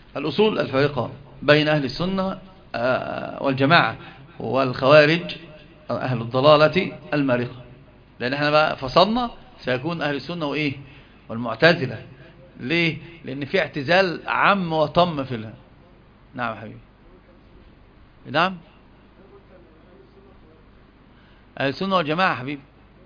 الأصول الفارقة بين أهل السنة والجماعة والخوارج أهل الضلالة المارقة، لأن احنا بقى فصلنا سيكون أهل السنة وإيه والمعتزلة. ليه؟ لأن في اعتزال عام وطم في الله. نعم يا حبيبي. نعم أهل السنة والجماعة حبيبي.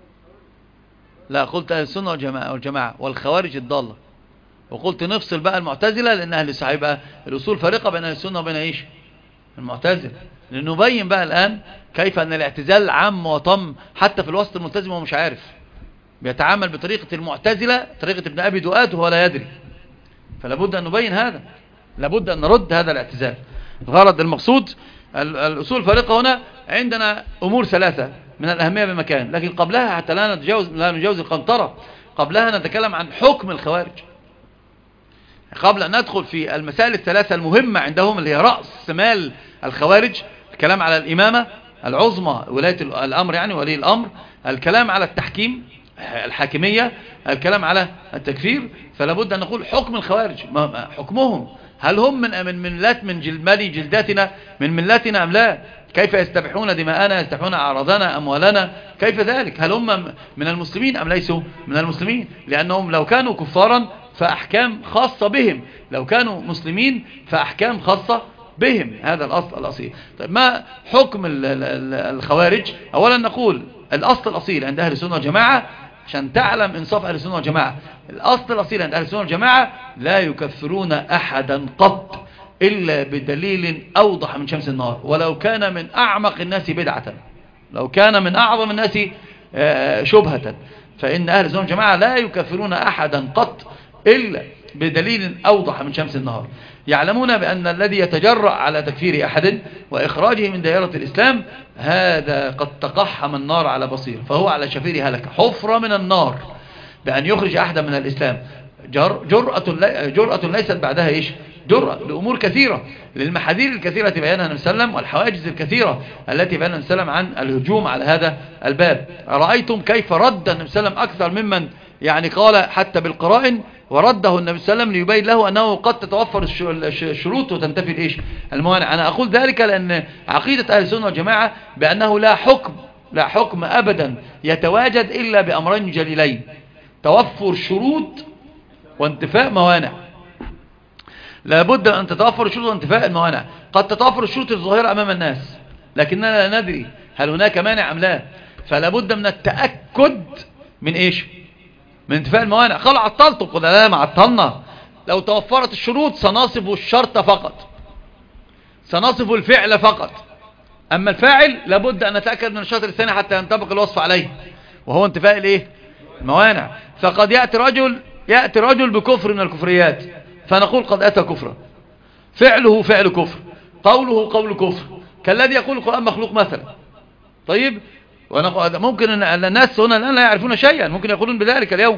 لا قلت أهل السنة والجماعة والخوارج الضالة، وقلت نفصل بقى المعتزلة لأن أهل السنة هيبقى الأصول فارقة بين أهل السنة وبين إيش المعتزلة، لنبين بقى الآن كيف أن الاعتزال عام وطم حتى في الوسط الملتزم وهو مش عارف، بيتعامل بطريقة المعتزلة طريقة ابن أبي دؤاد وهو لا يدري. فلابد أن نبين هذا، لابد أن نرد هذا الاعتزال. الغرض المقصود الأصول الفارقة هنا عندنا أمور ثلاثة من الأهمية بمكان، لكن قبلها حتى لا نجاوز القنطرة، قبلها نتكلم عن حكم الخوارج قبل أن ندخل في المسائل الثلاثة المهمة عندهم اللي هي رأس مال الخوارج. الكلام على الإمامة العظمى ولاية الأمر يعني ولي الأمر، الكلام على التحكيم الحاكمية، الكلام على التكفير. فلا بد أن نقول حكم الخوارج، حكمهم هل هم من ملات من جلداتنا من ملاتنا أم لا؟ كيف يستبيحون دماءنا، يستبيحون أعراضنا أموالنا، كيف ذلك؟ هل هم من المسلمين أم ليسوا من المسلمين؟ لأنهم لو كانوا كفارا فأحكام خاصة بهم، لو كانوا مسلمين فأحكام خاصة بهم. هذا الأصل الأصيل. طيب ما حكم الخوارج؟ أولا نقول الأصل الأصيل عند أهل السنة والجماعة عشان تعلم إنصاف أهل السنة والجماعة، الأصل الأصيل عند أهل السنة والجماعة لا يكفرون أحدا قط إلا بدليل أوضح من شمس النهار، ولو كان من أعمق الناس بدعة، لو كان من أعظم الناس شبهة، فإن أهل السنة والجماعة لا يكفرون أحدا قط إلا بدليل أوضح من شمس النهار. يعلمون بأن الذي يتجرأ على تكفير أحد وإخراجه من دائرة الإسلام هذا قد تقحم النار على بصير، فهو على شفير هلكة، حفرة من النار، بأن يخرج أحدا من الإسلام. جرأة ليست بعدها إيش؟ جرأة لأمور كثيرة، للمحاذير الكثيرة بيانها النبي صلى الله عليه وسلم، والحواجز الكثيرة التي بيانها النبي صلى الله عليه وسلم عن الهجوم على هذا الباب. رأيتم كيف رد النبي صلى الله عليه وسلم أكثر ممن يعني قال حتى بالقرائن، ورده النبي صلى الله عليه وسلم ليبين له أنه قد تتوفر الشروط وتنتفي الإيش الموانع. أنا أقول ذلك لأن عقيدة أهل السنة والجماعة بأنه لا حكم أبدا يتواجد إلا بأمرين جليلين: توفر شروط وانتفاء موانع. لابد أن تتوفر الشروط وانتفاء الموانع. قد تتوفر الشروط الظاهرة أمام الناس لكننا لا ندري هل هناك مانع أم لا، فلا بد من التأكد من إيش؟ من انتفاء الموانع. قال عطلتم، قل لا ما عطلنا، لو توفرت الشروط سنصف الشرط فقط، سنصف الفعل فقط، أما الفاعل لابد أن نتأكد من الشرط الثاني حتى ينطبق الوصف عليه، وهو انتفاء الإيه؟ الموانع. فقد يأتي رجل بكفر من الكفريات فنقول قد أتى كفرا، فعله فعل كفر، قوله قول كفر، كالذي يقول القرآن مخلوق مثلا. طيب ممكن أن الناس هنا الآن لا يعرفون شيئا، ممكن يقولون بذلك اليوم،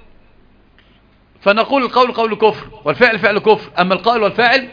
فنقول القول قول كفر والفعل فعل كفر، أما القائل والفاعل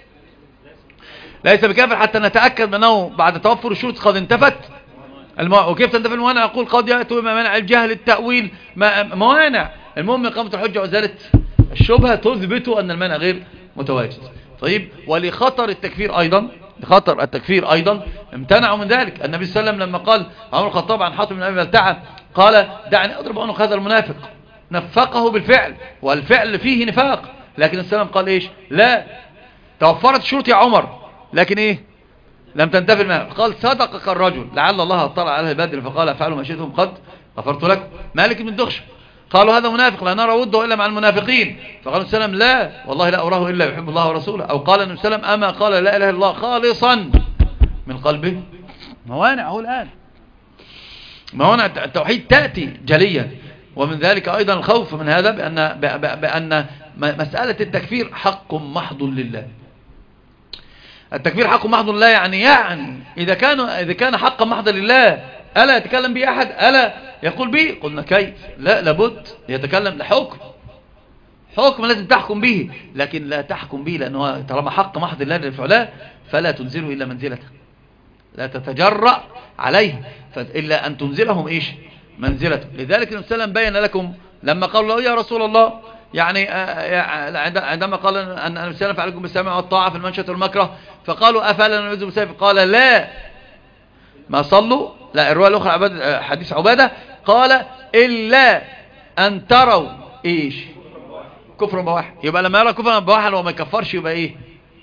ليس بكافر حتى نتأكد أنه بعد توفر الشروط قد انتفت الموانع. وكيف تنتفي الموانع؟ أقول قد يأتوا إما منع الجهل، التأويل، موانع. المهم إقامة الحجة وإزالة الشبهة تثبت أن المانع غير متواجد. طيب ولخطر التكفير أيضا امتنعوا من ذلك. النبي صلى الله عليه وسلم لما قال عمر الخطاب عن حاتم بن أبي بلتعة قال دعني أضرب عنق هذا المنافق، نفقه بالفعل والفعل فيه نفاق، لكن السلام قال إيش؟ لا، توفرت الشروط يا عمر لكن إيه؟ لم تنتفي المانع. قال صدقك الرجل لعل الله اطلع على البدر فقال افعلوا ما شئتم قد غفرت لك. مالك بن دخش قالوا هذا منافق لا نرى وده إلا مع المنافقين، فقال النبي صلى الله عليه وسلم لا والله لا أراه إلا يحب الله ورسوله. أو قال النبي صلى الله عليه وسلم أما قال لا إله إلا الله خالصا من قلبه. موانع هو الآن، موانع التوحيد تأتي جليا، ومن ذلك أيضا الخوف من هذا بأن مسألة التكفير حق محض لله. التكفير حق محض لله يعني إذا كان حقا محضا لله ألا يتكلم به أحد؟ ألا يقول به؟ قلنا كيف؟ لا، لابد يتكلم حكم لازم تحكم به، لكن لا تحكم به لأنه طالما حق محض الله للفعلاء فلا تنزله إلا منزلته، لا تتجرأ عليه إلا أن تنزلهم إيش؟ منزلته. لذلك النبي صلى الله عليه وسلم بين لكم لما قالوا له يا رسول الله يعني عندما قال أن الإنسان فعليكم بالسمع والطاعة في المنشة والمكره، فقالوا أفلا نعوذ بالسيف، قال لا ما صلوا. لا، الرواية الأخرى حديث عبادة قال إلا أن تروا إيش؟ كفر بواح. يبقى لما يرى كفر بواح لو ما يكفرش يبقى إيه؟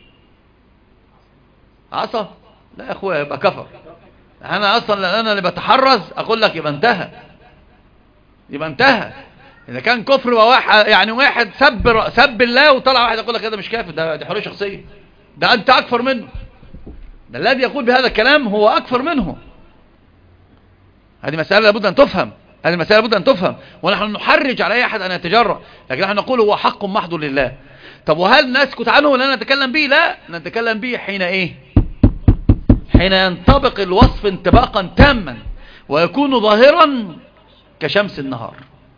عصى؟ لا يا أخويا، يبقى كفر. أنا أصلا أنا اللي بتحرز أقول لك يبقى انتهى، يبقى انتهى. إذا كان كفر بواح يعني واحد سب الله وطلع واحد يقول لك هذا مش كافر، ده حرية شخصية، ده أنت أكفر منه، ده الذي يقول بهذا الكلام هو أكفر منه. هذه مسألة لابد أن تفهم، هذه مسألة لابد أن تفهم، ونحن نحرج على أي أحد أن يتجرأ، لكن نحن نقول هو حق محض لله. طب وهل نسكت عنه ولا نتكلم به؟ لا، نتكلم به حين إيه؟ حين ينطبق الوصف انطباقا تاما ويكون ظاهرا كشمس النهار.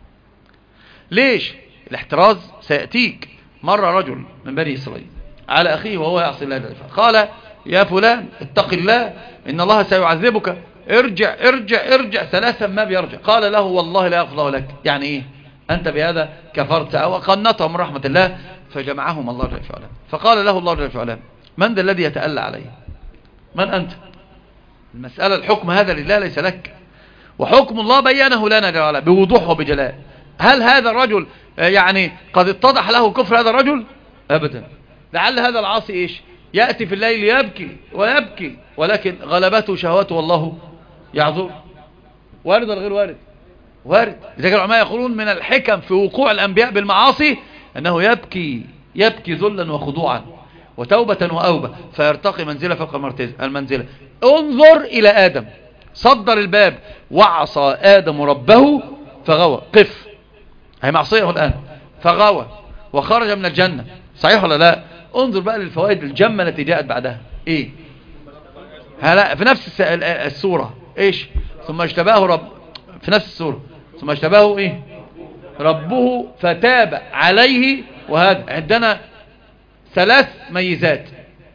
ليش؟ الاحتراز سيأتيك. مر رجل من بني إسرائيل على أخيه وهو يعصي الله جل وعلا، قال يا فلان اتق الله إن الله سيعذبك، ارجع ارجع ارجع ثلاثا ما بيرجع. قال له والله لا يغفر الله لك. يعني ايه؟ أنت بهذا كفرت أو قنطه من رحمة الله. فجمعهم الله جل وعلا فقال له الله جل وعلا من ذا الذي يتألى عليه؟ من أنت؟ المسألة الحكم هذا لله ليس لك، وحكم الله بينه لنا جل وعلا بوضوح وبجلاء. هل هذا الرجل يعني قد اتضح له كفر هذا الرجل؟ أبدا. لعل هذا العاصي إيش؟ يأتي في الليل يبكي ويبكي ولكن غلبته شهوته والله يعذر. وارد ولا غير وارد؟ وارد. لذلك العلماء يقولون من الحكم في وقوع الأنبياء بالمعاصي أنه يبكي ذلا وخضوعا وتوبة وأوبة فيرتقي منزلة فوق المنزلة. انظر إلى آدم، صدر الباب وعصى آدم ربه فغوى. قف، هي معصية الآن، فغوى وخرج من الجنة، صحيح ولا لا؟ انظر بقى للفوائد الجمة التي جاءت بعدها. ايه؟ هلا في نفس السورة ايش؟ ثم اجتباه رب، في نفس السورة ثم اجتباه ايه؟ ربه فتاب عليه. وهذا عندنا ثلاث ميزات،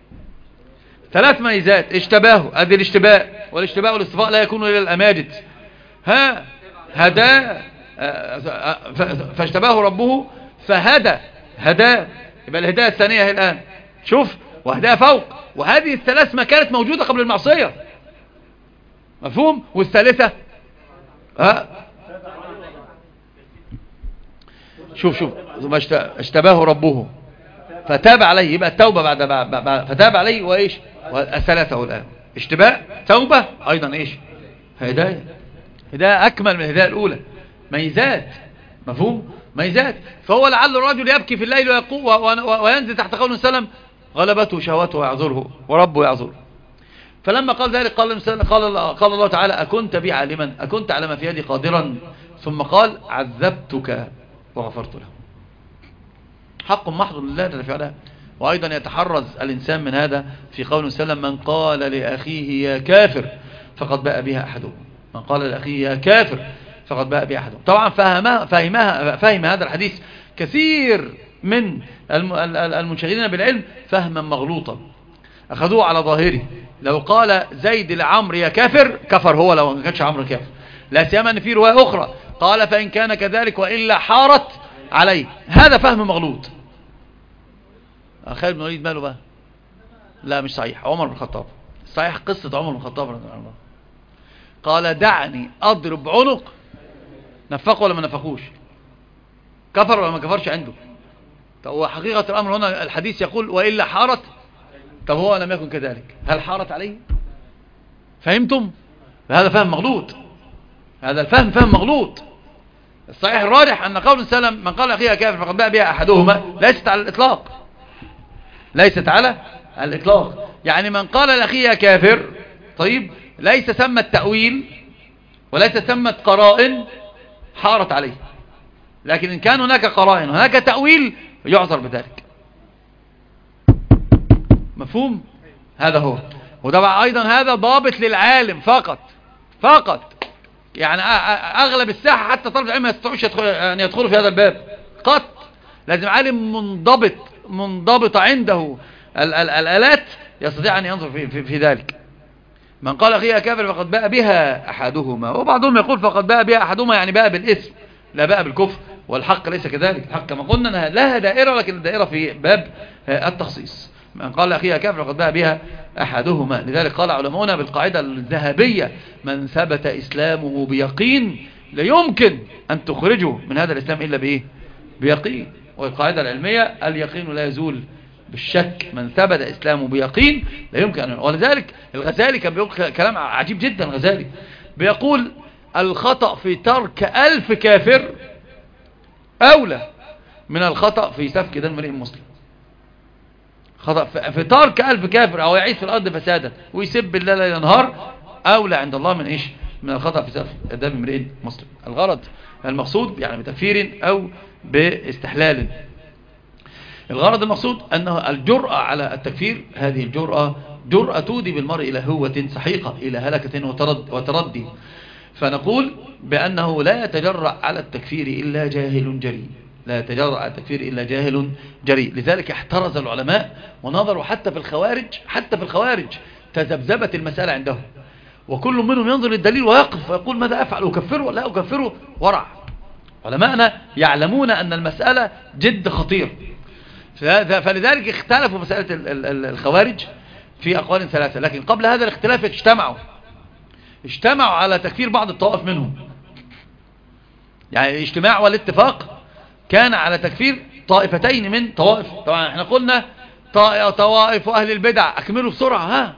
ثلاث ميزات. اجتباه، ادي الاشتباء، والاشتباء والاصطفاء لا يكون الا الاماجد. هدى، فاجتباه ربه فهدى، هدى. يبقى الهداية الثانية هي الآن، شوف، وهداية فوق. وهذه الثلاث ما كانت موجودة قبل المعصية، مفهوم؟ والثالثة شوف ثم اشتباه ربه فتاب عليه، يبقى التوبة بعد فتاب عليه. وإيش؟ والثلاثة الآن اشتباء، توبة، أيضا إيش؟ هداية. هداية أكمل من الهداية الأولى، ميزات، مفهوم؟ ميزات. فهو لعل الرجل يبكي في الليل وينزل تحت قول وسلم غلبته شهوته ويعذره وربه يعذره. فلما قال ذلك قال الله تعالى أكنت بي عالما، أكنت على ما في يدي قادرا؟ ثم قال عذبتك وغفرت له. حق محض لله جل وعلا. وأيضا يتحرز الإنسان من هذا في قول وسلم من قال لأخيه يا كافر فقد باء بها أحدهم، من قال لأخيه يا كافر فقد باء بها أحدهم. طبعا فهم هذا الحديث كثير من المنشغلين بالعلم فهما مغلوطا، أخذوه على ظاهره. لو قال زيد لعمرو يا كافر كفر هو، لو ما كانش عمرو كافر. لا سيما أن في رواية أخرى قال فإن كان كذلك وإلا حارت عليه. هذا فهم مغلوط. خالد بن الوليد ماله بقى؟ لا مش صحيح. عمر بن الخطاب صحيح، قصة عمر بن الخطاب رضي الله عنه قال دعني أضرب عنق، نفقه ولا ما نفقوش؟ كفر ولا ما كفرش عنده؟ طب هو حقيقة الأمر هنا الحديث يقول وإلا حارت. طب هو لم يكن كذلك، هل حارت عليه؟ فهمتم؟ هذا فهم مغلوط، هذا الفهم فهم مغلوط. الصحيح الراجح أن قول سلم من قال أخيها كافر فقد باء بها أحدهما ليست على الإطلاق، ليست على الإطلاق. يعني من قال لأخيها كافر طيب ليس ثم التأويل وليس ثمة قرائن حارت عليه، لكن إن كان هناك قرائن هناك تأويل يعذر بذلك. مفهوم؟ هذا هو. وده أيضا هذا ضابط للعالم فقط. يعني أغلب الساحة حتى طلب العلم ما يستطيعوش أن يدخلوا في هذا الباب قط. لازم عالم منضبط عنده الآلات يستطيع أن ينظر في ذلك. من قال أخيها كافر فقد باء بها أحدهما، وبعضهم يقول فقد باء بها أحدهما يعني باء بالإثم لا باء بالكفر، والحق ليس كذلك. الحق كما قلنا أنها لها دائرة، لكن الدائرة في باب التخصيص. من قال أخيها كافر فقد باء بها أحدهما. لذلك قال علماؤنا بالقاعدة الذهبية: من ثبت إسلامه بيقين لا يمكن أن تخرجه من هذا الإسلام إلا بإيه؟ بيقين. والقاعدة العلمية: اليقين لا يزول بالشك. من ثبت إسلامه بيقين لا يمكن أن. ولذلك الغزالي كان بيقول كلام عجيب جدا. الغزالي بيقول: الخطأ في ترك 1000 كافر أولى من الخطأ في سفك دم امرئ مسلم. خطأ في ترك 1000 كافر أو يعيش في الأرض فسادا ويسب الله ليل نهار أولى عند الله من إيش؟ من الخطأ في سفك دم امرئ مسلم. الغرض المقصود يعني بتكفير أو باستحلال. الغرض المقصود أنه الجرأة على التكفير، هذه الجرأة جرأة تودي بالمرء إلى هوة سحيقة، إلى هلكة وتردي. فنقول بأنه لا يتجرأ على التكفير إلا جاهل جريء، لا يتجرأ على التكفير إلا جاهل جريء. لذلك احترز العلماء ونظروا حتى في الخوارج تذبذبت المسألة عندهم، وكل منهم ينظر للدليل ويقف ويقول: ماذا أفعل؟ أكفره ولا أكفره؟ ورع. علماءنا يعلمون أن المسألة جد خطير، فلذلك اختلفوا مسألة الخوارج في أقوال 3. لكن قبل هذا الاختلاف اجتمعوا على تكفير بعض الطوائف منهم. يعني الاجتماع والاتفاق كان على تكفير طائفتين من طوائف. طبعا احنا قلنا طوائف أهل البدع. أكملوا بسرعة. ها،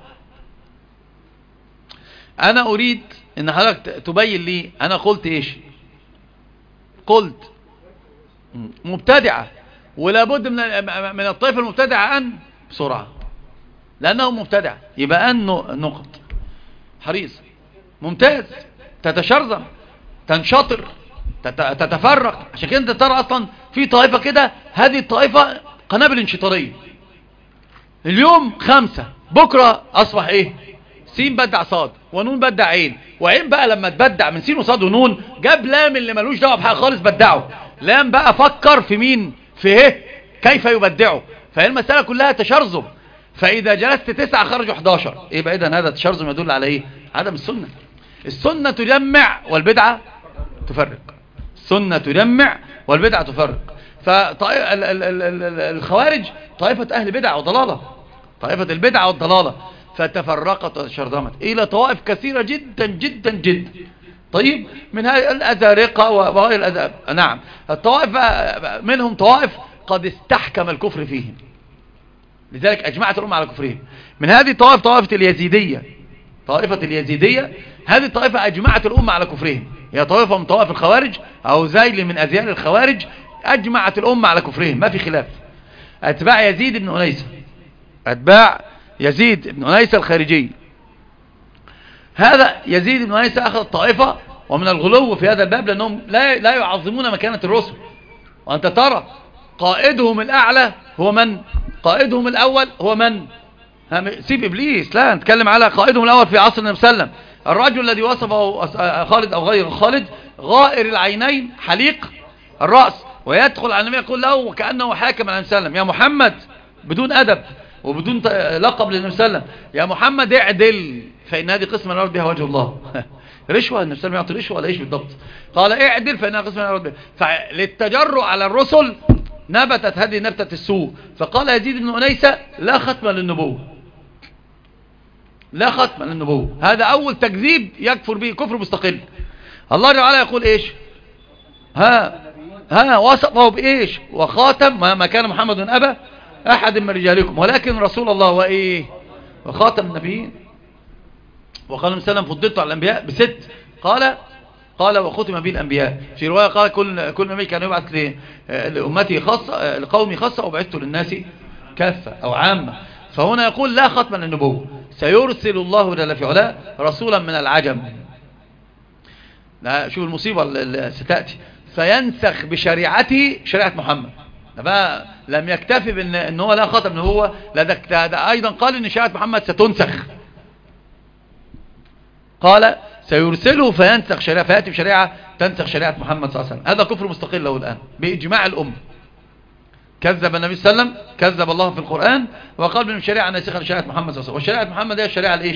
أنا أريد أن حضرتك تبين لي أنا قلت إيش. قلت مبتدعة، ولا بد من الطائفة المبتدعة أن بسرعة، لأنه مبتدع يبقى أنه نقط حريص ممتاز، تتشرذم، تنشطر، تتفرق. عشان كده انت ترى اصلا في طائفة كده، هذه الطائفة قنابل انشطارية. اليوم 5، بكرة اصبح ايه؟ سين بدع صاد ونون بدع عين، وعين بقى لما تبدع من سين وصاد ونون جاب لام اللي ملوش دعوه بحاجه خالص بدعه. لام بقى فكر في مين؟ في ايه؟ كيف يبدعه. فهي المسألة كلها تشرذم. فإذا جلست 9 خرجوا 11. ايه بقى اذا هذا التشرذم يدل على ايه؟ عدم السنة. السنة تجمع والبدعة تفرق. السنة تجمع والبدعة تفرق. فالخوارج طائفة أهل بدع وضلالة، طائفة البدعة والضلالة، فتفرقت وتشرذمت إلى طوائف كثيرة جدا جدا جدا. طيب، من هذه الأزارقة وغير الأزارقة. نعم، الطوائف منهم طوائف قد استحكم الكفر فيهم، لذلك أجمعت الأمة على كفرهم. من هذه الطوائف طائفة اليزيدية. طائفة اليزيدية هذه الطائفة أجمعت الأمة على كفرهم. هي طائفة من طوائف الخوارج أو ذيل من أذيال الخوارج، أجمعت الأمة على كفرهم ما في خلاف. أتباع يزيد بن أنيسة، أتباع يزيد بن أنيسة الخارجي. هذا يزيد بن أنيسة أخذ الطائفة ومن الغلو في هذا الباب، لأنهم لا يعظمون مكانة الرسل. وأنت ترى قائدهم الأعلى هو من؟ قائدهم الأول هو من؟ سيب إبليس، لا نتكلم على قائدهم الأول في عصر النبي صلى الله عليه وسلم. الرجل الذي وصفه خالد أو غير خالد: غائر العينين حليق الرأس، ويدخل على النبي يقول له وكأنه حاكم على النبي صلى الله عليه وسلم: يا محمد، بدون أدب وبدون لقب للنبي صلى الله عليه وسلم، يا محمد اعدل فإن هذه قسمة نرد بها وجه الله. رشوة، النبي صلى الله عليه وسلم يعطي رشوة ولا ايش بالضبط؟ قال اعدل فإنها قسمة نرد بها. فللتجرؤ على الرسل نبتت هذه نبتة السوء. فقال يزيد بن أنيسة: لا ختم للنبوة، لا ختم للنبوة. هذا أول تكذيب يكفر به كفر مستقل. الله تعالى يقول إيش؟ وصفه بإيش؟ وخاتم ما كان محمد أبا أحد من رجالكم ولكن رسول الله وإيه؟ وخاتم النبيين. وقال صلى الله عليه وسلم: فضلت على الأنبياء ب6. قال وختم به الأنبياء. في رواية قال كل نبي كان يبعث لأمتي خاصة، لقومي خاصة، وبعثت للناس كافة أو عامة. فهنا يقول: لا ختم للنبوة، سيرسل الله جل في علاه رسولا من العجم. لا، شوف المصيبة اللي ستأتي: فينسخ بشريعته شريعة محمد. بقى لم يكتفي بأن هو لا ختم نبوة، لا ده أيضا قال إن شريعة محمد ستنسخ. قال سيرسله فينسخ شريعة، فيأتي بشريعة تنسخ شريعة محمد صلى الله عليه وسلم. هذا كفر مستقل له الآن بإجماع الأمة. كذب النبي صلى الله عليه وسلم، كذب الله في القرآن، وقال بأن الشريعة ناسخة لشريعة محمد صلى الله عليه وسلم. وشريعة محمد هي الشريعة الإيش؟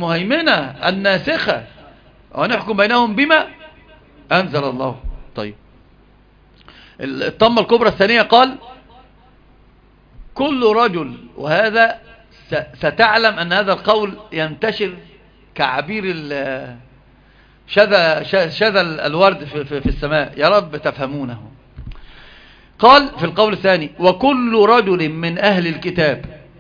المهيمنة الناسخة، ونحكم بينهم بما أنزل الله. طيب، الطمة الكبرى الثانية قال كل رجل، وهذا ستعلم أن هذا القول ينتشر كعبير شذا الورد في السماء، يا رب تفهمونه. قال في القول الثاني وكل رجل من أهل الكتاب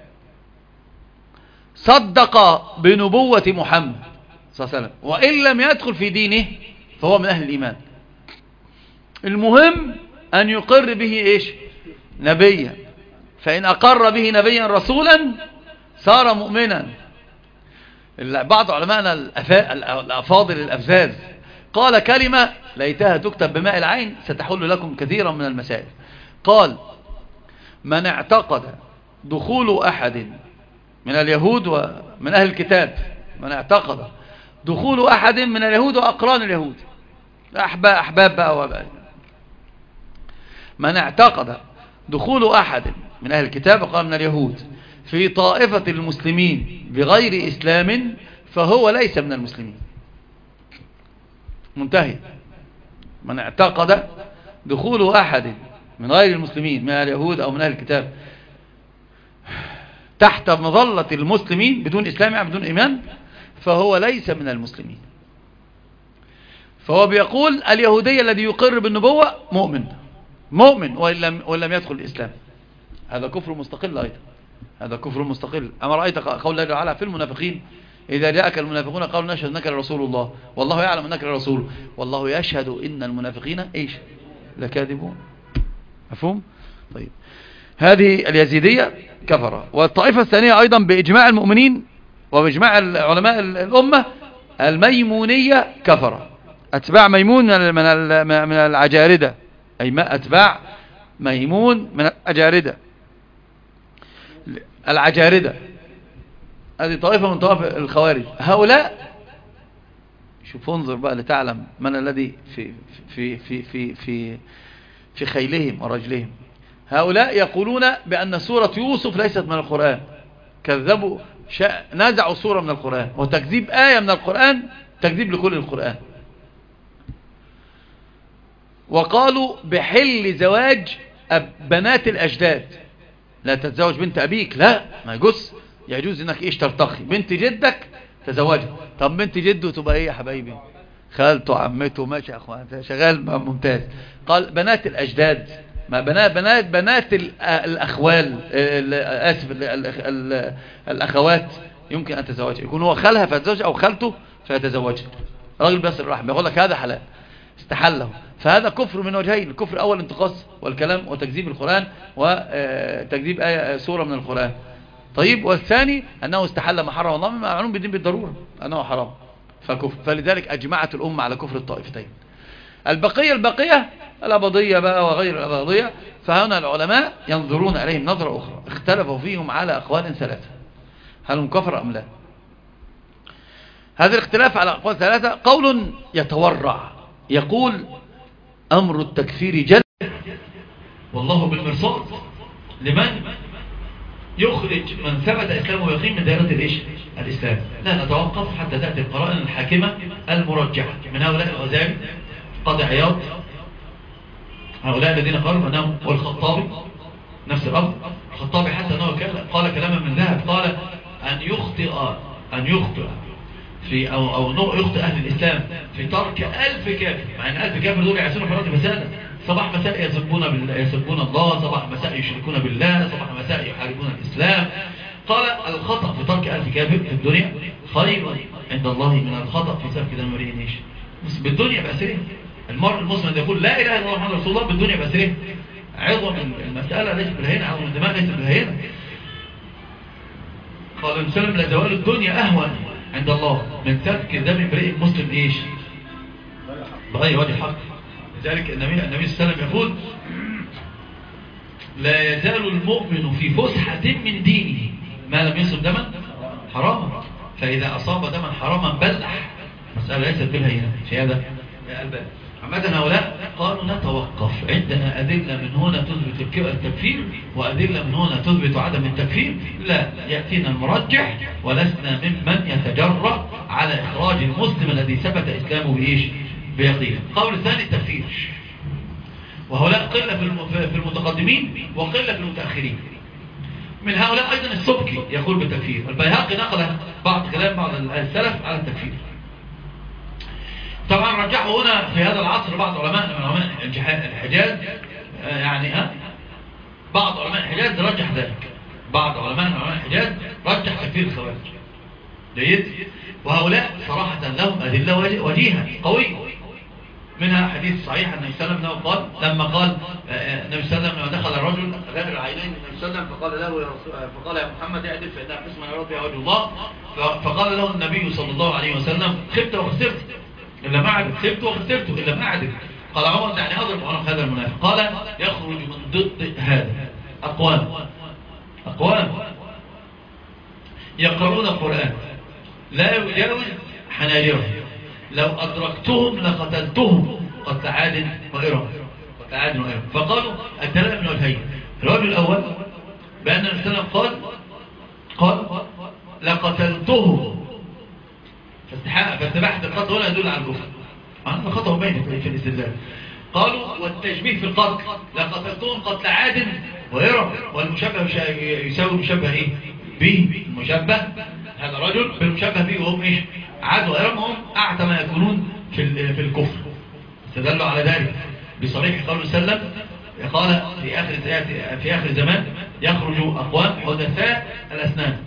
صدق بنبوة محمد صلى الله عليه وسلم وإن لم يدخل في دينه فهو من أهل الإيمان. المهم أن يقر به إيش؟ نبيا، فإن أقر به نبيا رسولا صار مؤمنا. بعض علماءنا الأفاضل الأفزاز قال كلمة ليتها تكتب بماء العين ستحل لكم كثيرا من المسائل. قال من اعتقد دخول أحد من اليهود ومن أهل الكتاب، من اعتقد دخول أحد من اليهود وأقران اليهود أحباب بقى وبقى، من اعتقد دخول أحد من أهل الكتاب وقال من اليهود في طائفة المسلمين بغير إسلام فهو ليس من المسلمين. منتهي. من اعتقد دخول أحد من غير المسلمين من اليهود أو من أهل الكتاب تحت مظلة المسلمين بدون إسلام يعني بدون إيمان فهو ليس من المسلمين. فهو بيقول اليهودية الذي يقر بالنبوة مؤمن وإن لم يدخل الإسلام. هذا كفر مستقل أيضا، هذا كفر مستقل. أما رأيت قول الله تعالى في المنافقين إذا جاءك المنافقون قالوا نشهد أنك لرسول الله والله يعلم أنك لرسول والله يشهد إن المنافقين إيش لكاذبون. مفهوم؟ طيب هذه اليزيدية كفرة. والطائفة الثانية أيضا بإجماع المؤمنين وبإجماع علماء الأمة الميمونية كفرة، أتباع ميمون من العجاردة، أي ما أتباع ميمون من العجاردة هذه طائفة من طوائف الخوارج. هؤلاء شوف انظر بقى لتعلم من الذي في خيلهم ورجلهم. هؤلاء يقولون بأن سورة يوسف ليست من القرآن، كذبوا نزعوا سورة من القرآن، وتكذيب آية من القرآن تكذيب لكل القرآن. وقالوا بحل زواج بنات الأجداد، لا تتزوج بنت أبيك، لا ما يجوز انك ايش ترتقي بنت جدك تزوجها. طب بنت جده تبقى ايه يا حبايبي؟ خالته عمته ماشي يا اخوان شغال ممتاز. قال بنات الأجداد، ما بنات الأخوال آسف الأخوات يمكن أن تزوجها، يكون هو خالها فتزوج أو خالته فيتزوجها. راجل بس الرحمة يقول لك هذا حلال استحله. فهذا كفر من وجهين، الكفر الأول انتقاص والكلام وتكذيب القرآن وتكذيب آية سورة من القرآن. طيب والثاني أنه استحل ما حرم الله مما معلوم بالدين بالضرورة أنه حرام فكفر. فلذلك أجمعت الأمة على كفر الطائفتين. البقية الأبضية بقى وغير الأبضية، فهنا العلماء ينظرون عليهم نظرة أخرى، اختلفوا فيهم على أقوال ثلاثة، هل هم كفر أم لا؟ هذا الاختلاف على أقوال ثلاثة. قول يتورع يقول أمر التكفير جل والله بالمرصاد لمن يخرج من ثبت إسلامه ويقيم من دائرة الإسلام. لا نتوقف حتى تأتي القرائن الحاكمة المرجحة من هؤلاء الغزالي قاضي عياض، هؤلاء الذين قالوا أنهم والخطابي نفس الأمر. الخطابي حتى أنه قال كلاما من ذهب، قال أن يخطئ في أو يخطئ أهل الإسلام في ترك 1000 كافر، مع أن 1000 كافر دول يعيشون في الأرض فسادا، صباح مساء يسبون الله، صباح مساء يشركون بالله، صباح مساء يحاربون الإسلام. قال الخطأ في ترك 1000 كافر في الدنيا خير عند الله من الخطأ في سفك دم امرئ بالدنيا بأسره. المرء المسلم الذي يقول لا إله إلا الله محمد رسول الله بالدنيا بأسره. عظم المسألة ليست بالهينة، عظم الدماء ليست بالهينة. قال المسلم لزوال الدنيا أهون عند الله من سفك دم امرئ مسلم بغير وجه حق. لذلك النبي صلى الله عليه وسلم يقول لا يزال المؤمن في فسحة من دينه ما لم يصب دما حراما، فإذا أصاب دما حراما بلح. مسألة ليست بالهينة في هذا الباب. عامة هؤلاء قالوا نتوقف، عندنا أدلة من هنا تثبت التكفير وأدلة من هنا تثبت عدم التكفير، لا يأتينا المرجح ولسنا ممن يتجرأ على إخراج المسلم الذي ثبت إسلامه بيقين. قول الثاني التكفير، وهؤلاء قلة في المتقدمين وقلة في المتأخرين. من هؤلاء أيضا السبكي يقول بالتكفير. البيهقي نقل بعض كلام بعض السلف على التكفير. طبعا رجحوا هنا في هذا العصر بعض علماء من علماء الحجاز، يعني بعض علماء الحجاز رجح ذلك. بعض علماء الحجاز رجح تكفير الخوارج. جيد. وهؤلاء صراحة لهم أدلة وجيهة قوية. منها حديث صحيح النبي صلى الله عليه وسلم قال لما قال النبي صلى الله عليه وسلم لما دخل الرجل غير العينين النبي صلى الله عليه وسلم فقال يا محمد اعدل فإنها قسمة يراد بها وجه الله. فقال له النبي صلى الله عليه وسلم خبت وخسرت إلا ما عدل، خبت وخسرت إلا ما عدل. قال عمر يعني أضرب عنق هذا المنافق. قال يخرج من ضد هذا أقوام يقرؤون القرآن لا يجاوز حناجرهم لو أدركتهم لقتلتهم قتل عاد وإرم. فقالوا الدلاء من وجهين. الوجه الأول بأن النبي صلى الله عليه وسلم قال لقتلتهم، فاستباحة القتل هنا يدل على الكفر، عندنا خطأ بين في الاستدلال. قالوا والتشبيه في القتل لقتلتهم قتل عاد وإرم، والمشبه يساوي المشبه إيه؟ به المشبه هذا رجل بالمشبه به وهم إيش؟ عاد وإرم، هم أعتى ما يكونون في الكفر. استدلوا على ذلك بصريح قول سلم قال في آخر زمان يخرج أقوام حدثاء الأسنان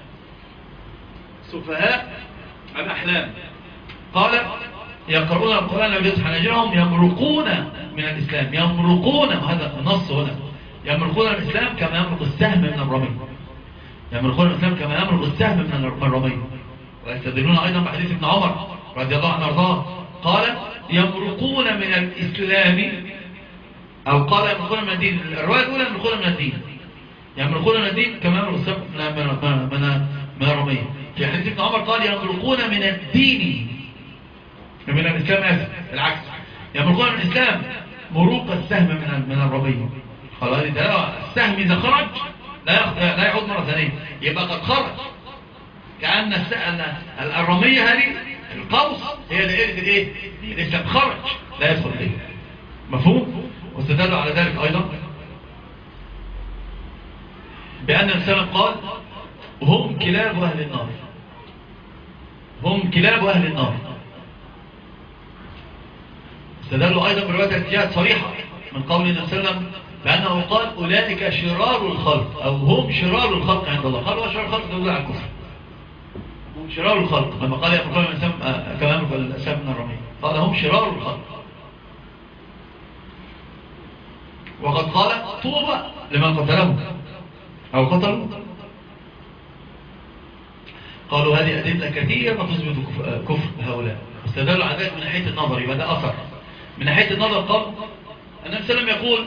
سفهاء الأحلام. قال يقرؤون القرآن لا يجوز حناجرهم يمرقون من الإسلام. يمرقون، وهذا النص هنا، يمرقون الإسلام كما يمرق السهم من الرمي. يمرقون الإسلام كما يمرق السهم من الرمي. ويستدلون أيضا بحديث ابن عمر رضي الله عنه وارضاه قال يمرقون من الإسلام، أو قال يمرقون من الدين. الرواية الأولى يمرقون من الدين، يمرقون من الدين كما يمرق السهم من الرمي. في حديث ابن عمر قال يمرقون من الدين من الإسلام، العكس، يمرقون من الإسلام مروق السهم من الرمي. خلاص السهم إذا خرج لا يعود مرة ثانية، يبقى قد خرج. كأن الرمية هذه القوس هي دائرة الايه؟ الإسلام، خرج لا يدخل إليه. مفهوم؟ واستدلوا على ذلك أيضا بأن السلام قال هم كلاب أهل النار، هم كلاب أهل النار. استدلوا أيضا برواية الجهاد صريحة من قول النبي صلى الله عليه وسلم بأنه قال أولئك شرار الخلق، أو هم شرار الخلق عند الله. قالوا شرار الخلق دول على الكفر، هم شرار الخلق. لما قال يقول الإنسان كما يمرق السهم من الرمي قال هم شرار الخلق. وقد قال طوبى لمن قتلهم أو قتلوا. قالوا هذه أدلة كثيرة تثبت كفر هؤلاء. استدلوا على ذلك من ناحية النظر، يبقى ده أثر. من ناحية النظر قال النبي صلى الله عليه وسلم يقول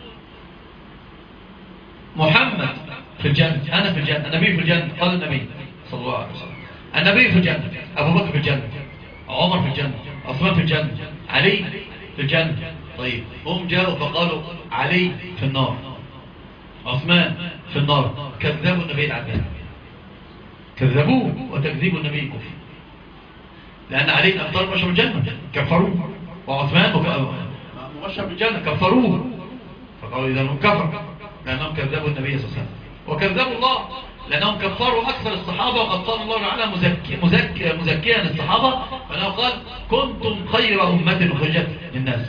محمد في الجنة، أنا في الجنة، النبي في الجنة. قال النبي صلى الله عليه وسلم النبي في الجنة، أبو بكر في الجنة، عمر في الجنة، عثمان في الجنة، علي في الجنة. طيب هم جاءوا فقالوا علي في النار، عثمان في النار. كذبوا النبي العدنان، كذبوه، وتكذيب النبي كفر، لأن علي بن أبي طالب مبشر بالجنة كفروه، وعثمان مبشر بالجنة كفروه. فقالوا إذا هم كفر لأنهم كذبوا النبي صلى الله عليه وسلم، وكذبوا الله لأنهم كفروا أكثر الصحابة. وقد قال الله تعالى مزكيا الصحابة، فأنه قال كنتم خير أمة أخرجت للناس.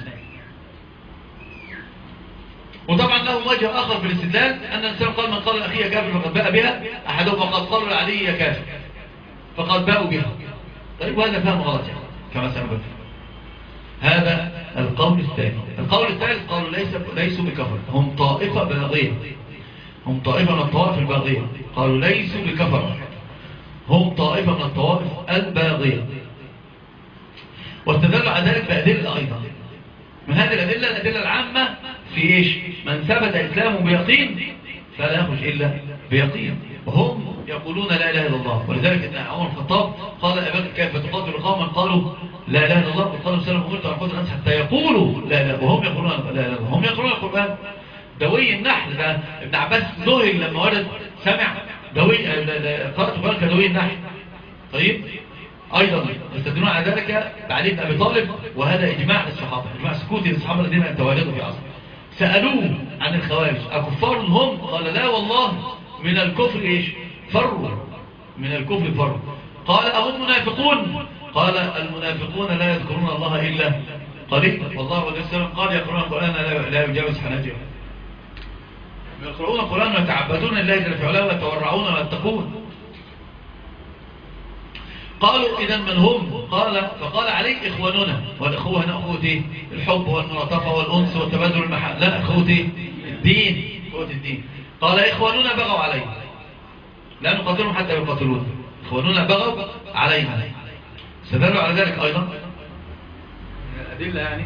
وطبعا لهم وجه آخر في الاستدلال أن الإنسان قال من قال أخي كافر فقد باء بها أحدهم، فقد قالوا لعلي يا كافر فقد باءوا بها. طيب وهذا فهم غلط يعني كما سنبت. هذا القول الثاني. القول الثالث قالوا ليسوا بكفر، هم طائفة باغية، هم طائفة من الطوائف الباغية. قالوا ليسوا بكفر، هم طائفة من الطوائف الباغية. واستدلوا على ذلك بأدلة أيضا. من هذه الأدلة العامة في إيش؟ من ثبت إسلامه بيقين فلا يخرج إلا بيقين، وهم يقولون لا إله إلا الله. ولذلك إن عمر الخطاب قال أبا بكر كيف تقاتل قوما قالوا لا إله إلا الله، وقالوا سلام أمرت أن أقاتل الناس حتى يقولوا لا إله، وهم يقولون لا إله إلا الله. هم يقولون القرآن. دوي النحل ده ابن عباس ذهل لما ولد سمع دوي قرأت القرآن كدوي النحل. طيب أيضا يستدلون على ذلك بعلي بن أبي طالب، وهذا إجماع للصحابة، إجماع سكوتي للصحابة الذين تواجدوا في عصر. سألوه عن الخوارج أكفار هم؟ قال لا والله، من الكفر إيش؟ فروا، من الكفر فروا. قال أهم منافقون؟ قال المنافقون لا يذكرون الله إلا قليلا، والله عليه وسلم قال يقرؤون القرآن لا يجاوز حناجرهم، يقرؤون القرآن ويتعبدون الله جل في علاه ويتورعون ويتقون. قالوا إذا من هم؟ فقال عليه إخواننا. والإخوة هنا أخوة إيه؟ الحب والملاطفة والأنس والتبادل المحل، لا، أخوة إيه؟ الدين، أخوة الدين. قال إخواننا بغوا علينا لا نقاتلهم حتى يقاتلون، إخواننا بغوا علينا. استدلوا على ذلك أيضا من الأدلة يعني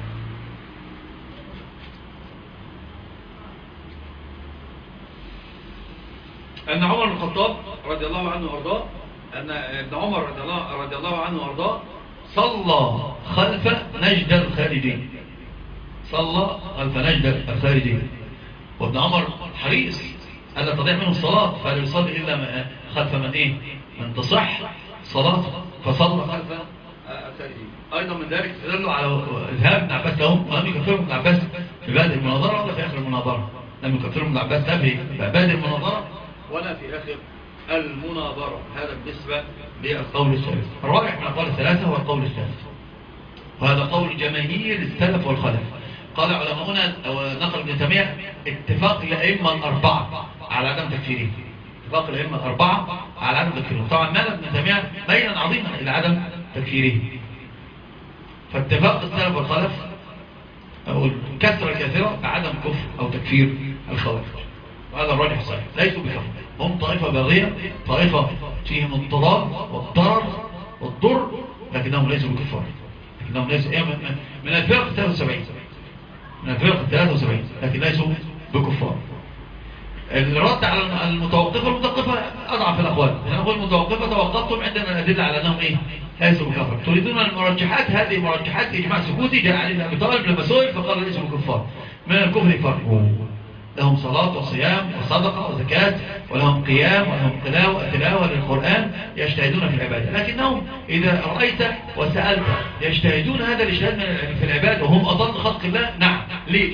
أن عمر بن الخطاب رضي الله عنه وارضاه، أن ابن عمر رضي الله عنه وارضاه صلى خلف نجد الخارجين، صلى خلف نجد الخارجين، وابن عمر حريص ألا تضيع منه الصلاة، فلا يصلي إلا خلف من إيه؟ من تصح صلاته، فصلى خلف الخارجين. أيضا من ذلك استدلوا على ذهاب ابن عباس لهم، ولم يكفرهم ابن عباس في بادئ المناظرة ولا في آخر المناظرة، لم يكفرهم ابن عباس لا في بادئ المناظرة ولا في آخر المناظرة. هذا بالنسبة للقول الثالث. الرابع من الأقوال الثلاثة هو القول الثالث، وهذا قول جماهير السلف والخلف. قال علماؤنا ونقل ابن تيمية اتفاق الأئمة الأربعة على عدم تكفيره، اتفاق الأئمة الأربعة على عدم تكفيره. طبعا مال ابن تيمية بينا عظيما إلى عدم تكفيره، فاتفاق السلف والخلف أو الكثرة الكثيرة بعدم كفر أو تكفير الخوارج، وهذا الراجح الصحيح، ليسوا بكفر، هم طائفة باغية، طائفة فيهم الضرار والضرر والضر، لكنهم ليسوا بكفار، لكنهم ليسوا من الفرق 73، من الفرق 73، لكن ليسوا بكفار. الرد على المتوقفة أضعف الأقوال، نقول المتوقفة توقفتم عندنا الأدلة على أنهم إيه؟ ليسوا بكفار. تريدون المرجحات، هذه مرجحات إجماع سكوتي جاء علي بن أبي طالب لما سئل فقال ليسوا بكفار. من الكفر فرق، لهم صلاة وصيام وصدقة وزكاة، ولهم قيام ولهم تلاوة للقرآن، يجتهدون في العبادة، لكنهم إذا رأيت وسألت يجتهدون هذا الاجتهاد في العبادة وهم أضل خلق الله. نعم، ليش؟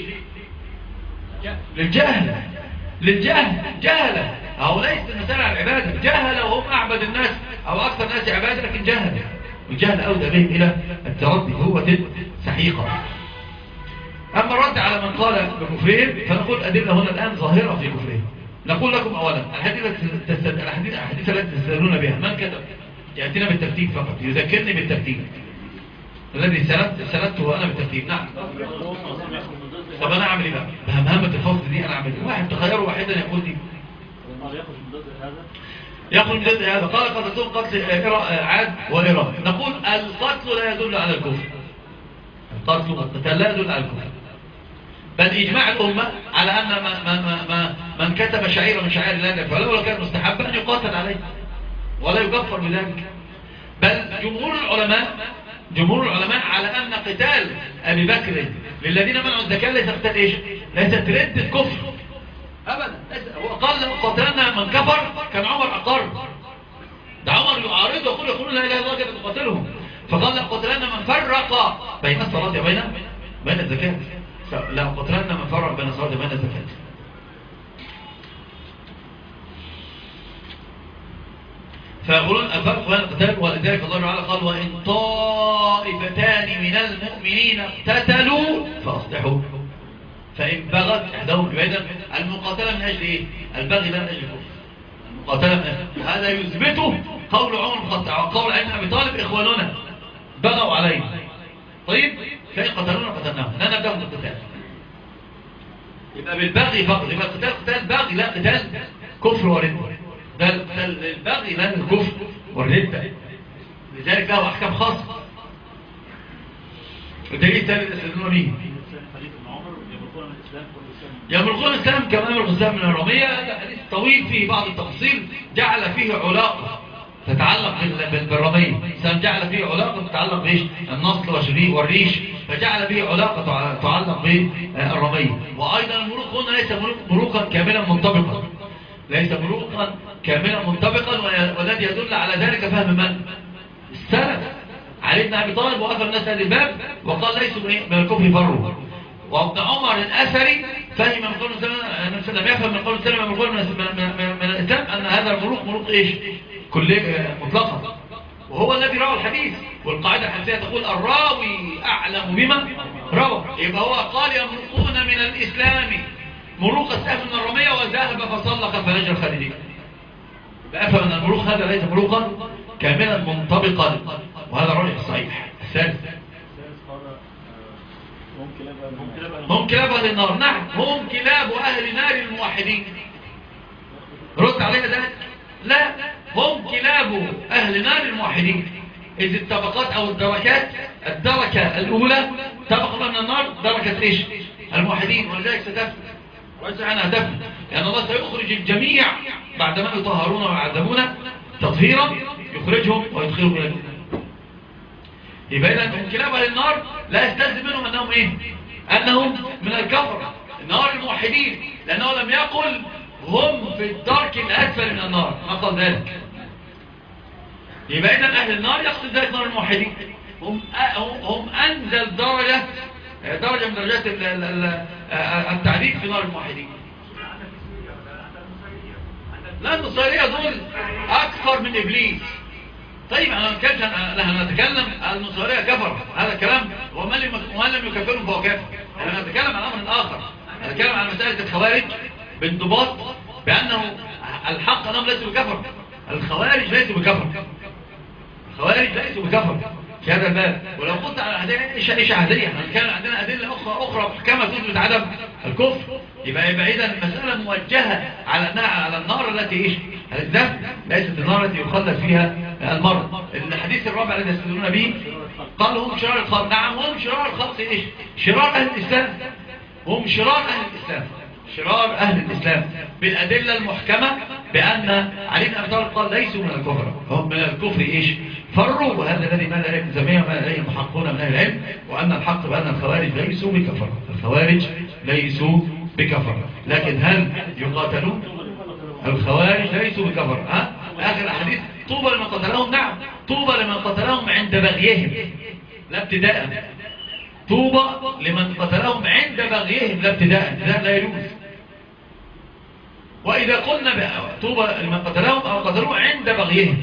للجهل جهلة، أو ليس المسألة على العبادة، جهلة وهم أعبد الناس أو أكثر الناس عبادة، لكن جهل، والجهل أودى بهم إلى التردي، هو سحيقة. أما الرد على من قال بكفرهم فنقول أدلة هنا الآن ظاهرة في كفرهم. نقول لكم أولا الحديث التي تستدلون بها، من كتب يأتينا بالترتيب فقط، يذكرني بالترتيب الذي سردته أنا بالترتيب. نعم، طب أنا أعمل إيه بقى بهمهمة الفصل دي؟ أنا أعمل إيه؟ واحد تخيروا واحدا يقول دي يخرج من ضد هذا. قال قتلتم قتل عاد وإرام. نقول القتل لا يدل على الكفر، القتل والقتال لا يدل على الكفر، بل إجماع الأمة على أن من كتب شعيرة من شعائر الله فلو كان مستحبا أن يقاتل عليه ولا يكفر بذلك. بل جمهور العلماء على أن قتال أبي بكر للذين منعوا الزكاة ليس قتال إيش؟ ليس ردة كفر أبدا. هو قال لو قتلنا من كفر كان عمر أقر، ده عمر يعارض ويقول يقولون لا إله إلا الله كده تقاتلهم، فقال لو قتلنا من فرق بين الصلاة وبين الزكاة، لا قتلنا من فرق بين الصلاة وبين الزكاة. فيقولون الفرق بين القتال، ولذلك الله تعالى قال وإن طائفتان من المؤمنين اقتتلوا فأصلحوا، فإن بغت إحداهم. إذن المقاتلة من أجل إيه؟ البغي لا من أجل الكفر، المقاتلة من أجل هذا يثبته قول عمر بن الخطاب وقول علي بن أبي طالب إخواننا بغوا علينا. طيب فإن قتلونا قتلناهم لا نبدأ من القتال، يبقى بالبغي فقط، يبقى القتال قتال بغي لا قتال كفر وردة، ده البغي لا الكفر والردة، لذلك له أحكام خاصة. ودليل ثالث أسئلنا به يمرقون الإسلام كما يمرق الإسلام من الرمية. هذا حديث طويل فيه بعض التفصيل، جعل فيه علاقة تتعلق بالرمية، الإسلام جعل فيه علاقة تتعلق بإيش؟ النصل والريش، فجعل فيه علاقة تتعلق بالرمية. وأيضا المروق هنا ليس مروقا كاملا منطبقا، ليس مروقا كاملا منطبقا، والذي يدل على ذلك فهم من؟ السلف. علي بن أبي طالب وأثر الناس هذا الباب وقال ليسوا من الكفر فروا، وابن عمر الأثري فهم من قول النبي لم يفهم من قول السلام من قول من الإسلام أن هذا الملوك ملوك إيش كلية مطلقة، وهو الذي روى الحديث. والقاعدة الحديثية تقول الراوي أعلم بما روى. يبقى هو قال يملكون من الإسلام ملوك السهم من الرمية وذهب فصلق فنجر خالدين. فأفهم أن الملوك هذا ليس ملوكا كاملا منطبقا، وهذا الرجل الصحيح. الثالث هم كلاب أهل النار. نعم هم كلاب أهل نار الموحدين. رد عليها ذلك؟ لا، هم كلاب أهل نار الموحدين. إذ الطبقات أو الدركات، الدركة الأولى طبقة من النار دركة إيش؟ الموحدين. ولذلك ستفن وليس عنها دفن، لأن الله سيخرج الجميع بعدما يطهرون ويعذبون تطهيرا يخرجهم ويدخلهم إلى الجنة. يبقى إذا هم كلاب أهل النار لا يستلزم منهم أنهم إيه؟ أنهم من الكفر نار الموحدين، لأنه لم يقل هم في الدرك الأسفل من النار، ما قال ذلك. يبقى إذن أهل النار يقصد ذلك نار الموحدين، هم أنزل درجة من درجات التعذيب في نار الموحدين. لا، النصيرية دول أكثر من إبليس. طيب أنا نتكلم عن النصيرية كفر، هذا كلام، ومن لم يكفرهم فهو كافر. أنا نتكلم عن أمر آخر، نتكلم عن مسألة الخوارج بانضباط بأنه الحق أنهم ليسوا بكفر. الخوارج ليسوا بكفر، الخوارج ليسوا بكفر في هذا الباب. ولو قلت على إيش عادية، احنا نتكلم عندنا أدلة أخرى كما تثبت عدم الكفر. يبقى إذا المسألة موجهة على النار التي إيش؟ الذنب، ليست النار التي يخلد فيها المرء. الحديث الرابع الذي يستدلون به قال هم شرار الخلق. نعم هم شرار الخلق إيش؟ شرار أهل الإسلام، هم شرار أهل الإسلام، شرار أهل الإسلام بالأدلة المحكمة بأن علي بن أبي طالب قال ليسوا من الكفر، هم من الكفر إيش؟ فروا. وهذا الذي مال إليه ابن تيمية ومال إليه المحققون من أهل العلم، وأن الحق بأن الخوارج ليسوا بكفر، الخوارج ليسوا بكفر. لكن هل يقاتلون؟ الخوارج ليسوا بكفر. آخر الحديث طوبى لمن قتلهم. نعم طوبى لمن قتلهم عند بغيهم لا ابتداء، طوبى لمن قتلهم عند بغيهم لا ابتداء، لا يجوز. وإذا قلنا طوبى لمن قتلهم أو قتلوه عند بغيهم،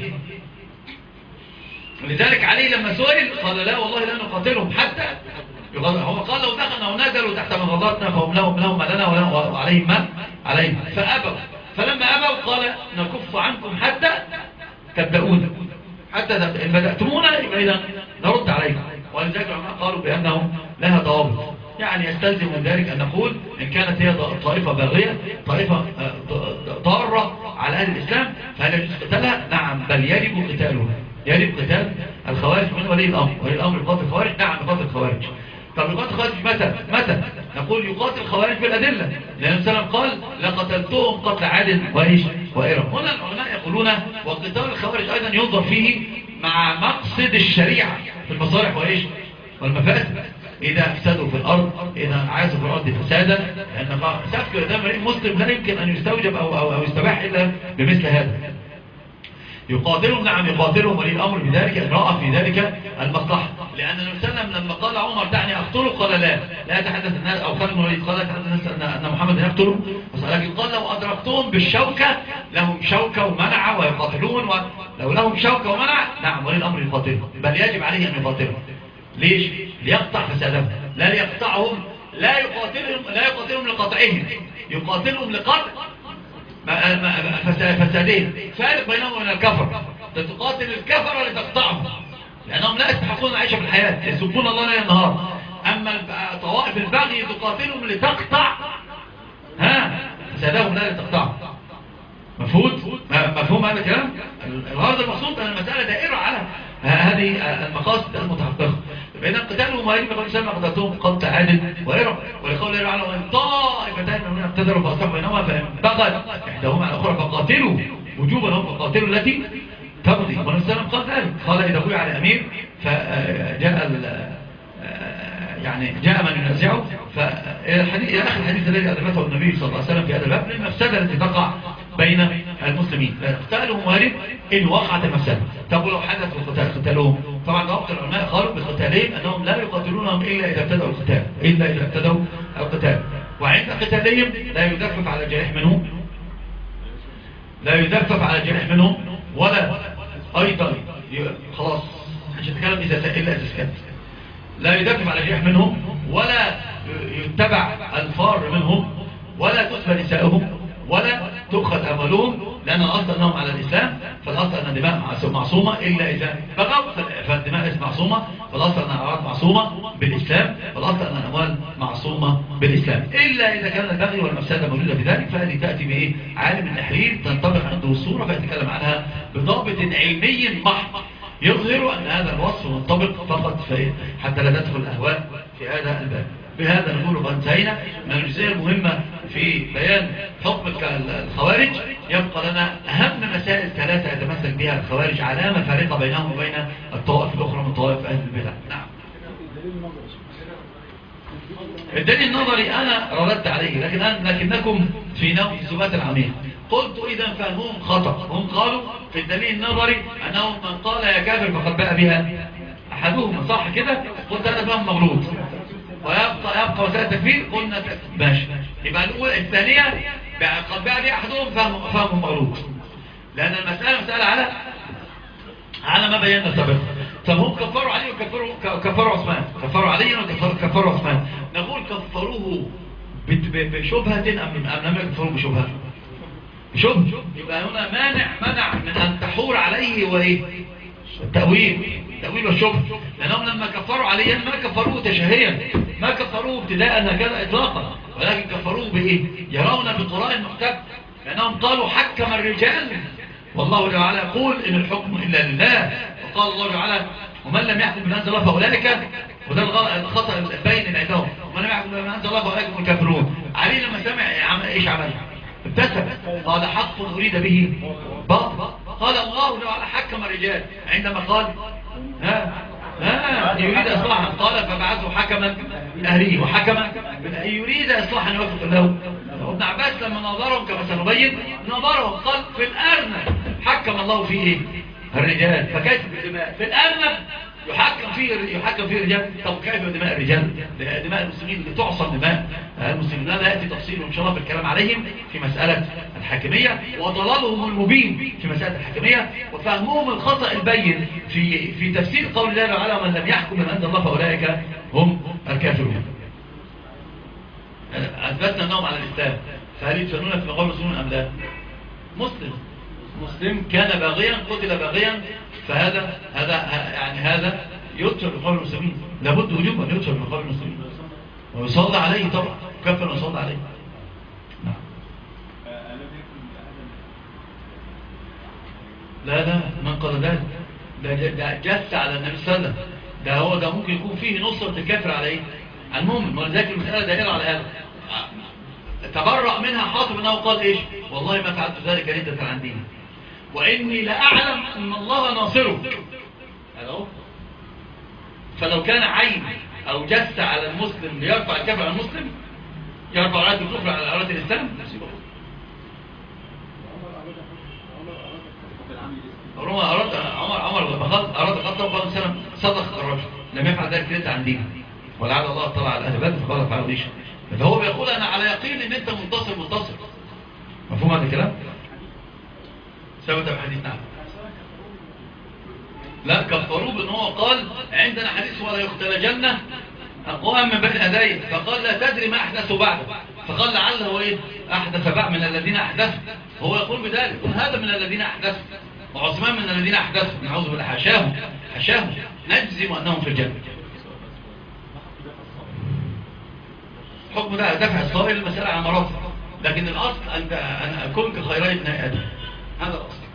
ولذلك علي لما سئل قال لا والله لا نقاتلهم حتى هو قال لو دخلنا ونزلوا تحت مظلاتنا فهم لهم ما لنا وعليهم ما عليهم، فأبوا. فلما أبوا قال نكف عنكم حتى تبدأون، حتى إن بدأتمونا يبقى إذا نرد عليكم. ولذلك العلماء قالوا بأنه لها ضوابط، يعني يستلزم من ذلك أن نقول إن كانت هي طائفة باغية، طائفة ضارة على أهل الإسلام، فهل يجوز قتالها؟ نعم، بل يجب قتالها، يجب قتال الخوارج من ولي الأمر. ولي الأمر يقاتل الخوارج؟ نعم يقاتل الخوارج. طب يقاتل الخوارج متى؟ نقول يقاتل الخوارج بالأدلة، لأن السلام قال لقتلتهم قتل عاد وإيش وإرم. هنا العلماء يقولون وقتال الخوارج أيضا ينظر فيه مع مقصد الشريعة في المصالح وإيش والمفاسد. إذا افسدوا في الأرض، إذا عايزوا في الأرض فسادا، لأن سفك دم امرئ مسلم لا يمكن أن يستوجب أو يستباح إلا بمثل هذا. يقاتلهم، نعم يقاتلهم ولي الأمر بذلك إن رأى في ذلك المصلحة. لأن النبي صلى الله عليه وسلم لما قال عمر دعني أقتله قال لا يتحدث الناس، أو خالد بن الوليد قال لا يتحدث الناس أن محمد يقتله، لكن قال لو أدركتهم بالشوكة لهم شوكة ومنع ويقاتلون، ولو لهم شوكة ومنع نعم ولي الأمر يقاتلهم، بل يجب عليه أن يقاتلهم. ليش؟ ليقطع فسادهم، لا ليقطعهم، لا يقاتلهم لقطعهم، يقاتلهم لقطع فسادين. فارق بينهم وبين الكفر، تقاتل الكفر لتقطعهم لأنهم لا يستحقون العيش في الحياة، يسبون الله ليل النهار. أما طوائف البغي تقاتلهم لتقطع فسادهم لا لتقطعهم. مفهوم هذا الكلام؟ الغرض المقصود أن المسألة دائرة على هذه المقاصد المتحققة. بين قتالهم وهذه بقول سلم قتلتهم قتل عادل وإرم، ولقول الله تعالى وإن طائفتان منهم اقتتلوا فأصلحوا بينهما فإن بغت إحداهما على الأخرى فقاتلوا وجوبا هم فقاتلوا التي تبغي. والنبي صلى الله عليه وسلم قال ذلك، قال إذا بويع على أمير فجاء جاء من ينازعه، إلى آخر الحديث الذي أدركه النبي صلى الله عليه وسلم في هذا الباب للمفسدة التي تقع بين المسلمين. اقتالهم وارد إن وقعت المفسدة. طب ولو حدث قتالهم، طبعا وقت العلماء قالوا بقتالهم أنهم لا يقاتلونهم إلا إذا ابتدأوا القتال، إلا إذا ابتدأوا القتال. وعند قتالهم لا يدفف على الجريح منهم، لا يدفف على الجريح منهم، ولا أيضا خلاص مش هتكلم إلا إذا سكت. لا يدفف على الجريح منهم، ولا يتبع الفار منهم، ولا تسبى نسائهم، ولا تؤخذ أموالهم، لأن الأصل أنهم على الإسلام، فالأصل أن الدماء معصومة إلا إذا بغوا، فالدماء معصومة، فالأصل أن الأعراض معصومة بالإسلام، فالأصل أن الأموال معصومة بالإسلام، إلا إذا كان البغي والمفسدة موجودة في ذلك، فهذه تأتي بإيه؟ عالم التحرير تنطبق عنده الصورة فيتكلم عنها بضابط علمي محض يظهر أن هذا الوصف منطبق فقط حتى لا تدخل الأهواء في هذا الباب. بهذا نقول قد انتهينا من الجزئية المهمة في بيان حكم الخوارج. يبقى لنا أهم مسائل ثلاثة يتمثل بها الخوارج علامة فارقة بينهم وبين الطوائف الأخرى من طوائف أهل البدع. نعم. الدليل النظري أنا رددت عليه، لكنكم في نوع الزبات العميق. قلت إذا فهمهم خطأ. هم قالوا في الدليل النظري أنه من قال يا كافر فقد باء بها أحدهم، صح كده؟ قلت أنا فهم مغلوط، ويبقى وسائل التكفير قلنا ماشي. يبقى الأولى الثانية قد باء بها أحدهم فهم مغلوط، لأن المسألة مسألة على ما بينا سابقا. فهم كفروا عليه وكفروا عثمان، كفروا عليه وكفروا عثمان. نقول كفروه بشبهة أم لم يكفروا بشبهة؟ بشبهة. يبقى هنا منع من أن تحور عليه وإيه؟ التأويل والشبه. لأنهم لما كفروا عليه ما كفروه تشهيا، ما كفروه ابتداء هكذا إطلاقا، ولكن كفروه بإيه؟ يرون بقراء محتب، لأنهم قالوا حكم الرجال، والله تعالى يقول إن الحكم إلا لله. وقال الله تعالى ومن لم يحكم بما أنزل الله فأولئك، وده الخطأ البين عندهم، ومن لم يحكم بما أنزل الله فأولئك هم الكافرون. علي لما سمع إيش عمل؟ ابتسم قال حق أريد به باطل. قال الله تعالى حكم الرجال عندما قال يريد إصلاحا، قال فبعثوا حكما من أهله وحكما من أهله يريد إصلاحا يوفق له. ابن عباس لما نظرهم كما سنبين نظرهم قال في الأرنب حكم الله فيه الرجال، فكيف بالدماء؟ في الأرنب يحكم فيه الرجال. طب كيف بدماء الرجال؟ دماء المسلمين اللي تعصم دماء المسلمين. لا يأتي تفصيل إن شاء الله في الكلام عليهم في مسألة الحاكمية، وضلالهم المبين في مسألة الحاكمية، وفهمهم الخطأ البين في تفسير قول الله تعالى ومن لم يحكم بما أنزل الله فأولئك هم الكافرون. أثبتنا أنهم على الإسلام، فهل يدفنون في مقام المسلمين أم لا؟ مسلم كان باغيا قتل باغيا، فهذا هذا يدفن في مقام المسلمين، لابد وجوبا يدفن في مقام المسلمين ويصلى عليه طبعا، كفن ويصلى عليه. نعم. لا من قال ذلك ده جس على النبي صلى الله عليه وسلم، ده ممكن يكون فيه نصرة الكافر على ايه؟ على المؤمن، ولذلك المسألة دائرة على هذا. تبرأ منها حاطب انه قال ايش؟ والله ما فعلت ذلك ردة عن ديني، واني لأعلم ان الله ناصره. فلو كان عين او جس على المسلم ليرفع الكافر على المسلم، يرفع راية الكفر على راية الاسلام. عمر أراد قتله وقال سلم صدق الرجل لم يفعل ذلك ردة عن دينه، ولعل الله اطلع على اهل بدر فقال فعلوا ليش. فهو بيقول انا على يقين ان انت منتصر. مفهوم هذا الكلام؟ ثبت بحديث. نعم. لا كفروه بان هو قال عندنا حديث ولا يقتل جنة اقوام من بين ادين، فقال لا تدري ما احدثوا بعده، فقال لعله ايه احدث بعد من الذين احدثوا. هو يقول بذلك هذا من الذين احدثوا، وعثمان من الذين احدثوا، نعوذ بالله، حاشاهم نجزم انهم في الجنة. حكم ده دفع الصائل المسألة على مراتب، لكن الأصل أن أكون كخيري ابن آدم، هذا الأصل.